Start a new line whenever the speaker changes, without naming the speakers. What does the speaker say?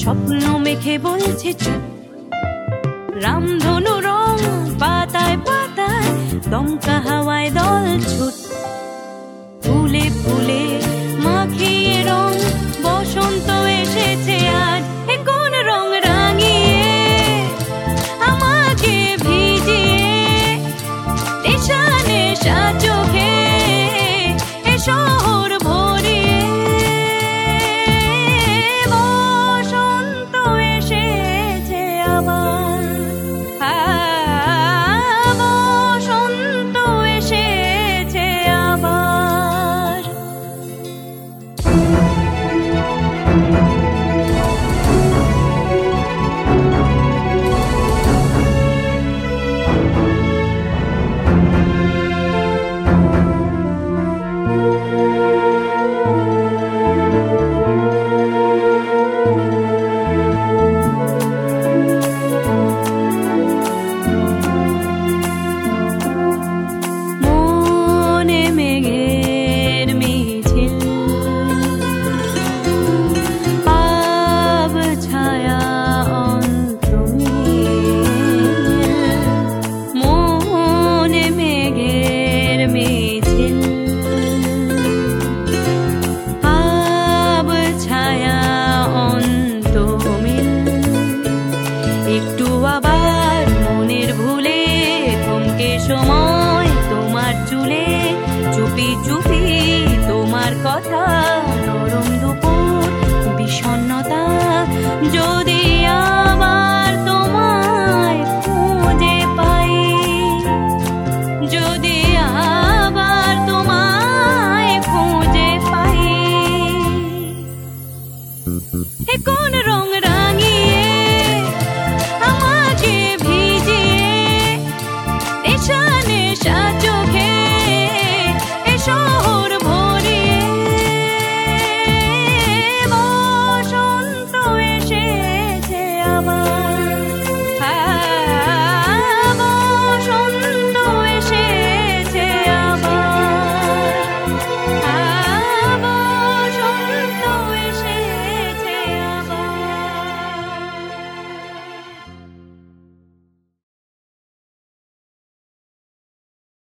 স্বপ্ন মেখে বলছে চুপ, রামধনু রং পাতায় পাতায়, দমকা হাওয়ায় দল ছুট। ফুলে ফুলে মাখিয়ে রং, বসন্ত এসেছে আজ। এ কোন রং রাঙিয়ে আমাকে ভিজিয়ে, নেশা নেশা চোখে এ শহর ভরিয়ে। বসন্ত এসেছে আবার, বসন্ত এসেছে আবার। মনে মেঘের মিছিল, পাব ছায়া অন্তমিল। মনে মেঘের মিছিল, পাব ছায়া অন্তমিল। একটু আবার মনের ভুলে থমকে সময় তোমার চুলে, চুপি চুপি তোমার কথা, নরম দুপুর বিষণ্ণতা যদি